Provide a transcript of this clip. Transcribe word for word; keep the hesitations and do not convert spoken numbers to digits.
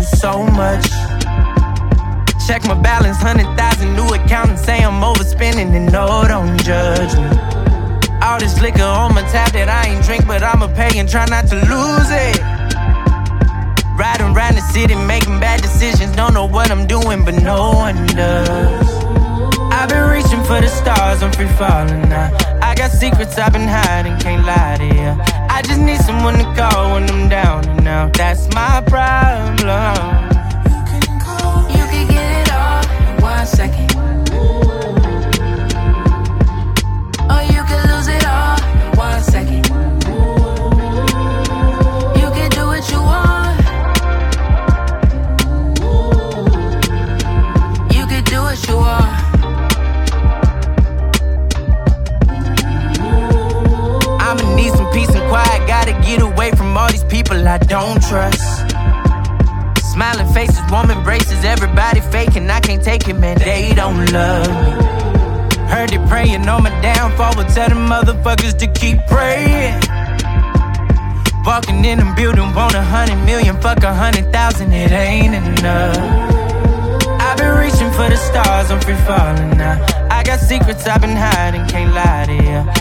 so much. Check my balance, hundred thousand, new accountant say I'm overspending, and no, don't judge me. All this liquor on my tab that I ain't drink, but I'ma pay and try not to lose it. Riding around the city, making bad decisions, don't know what I'm doing, but no one does. I've been reaching for the stars, I'm free falling now. I got secrets I've been hiding, can't lie to you. I just need someone to call when I'm down and out. That's my problem. You can get it all in one second, or you can lose it all in one second. You can do what you want. You can do what you want. I'ma need some peace and quiet, gotta get away from all these people I don't trust. Smiling faces, warm embraces, everybody faking, I can't take it, man, they don't love me. Heard they praying on my downfall, but tell them motherfuckers to keep praying. Walking in the building, want a hundred million, fuck a hundred thousand, it ain't enough. I've been reaching for the stars, I'm free falling now. I got secrets I've been hiding, can't lie to you.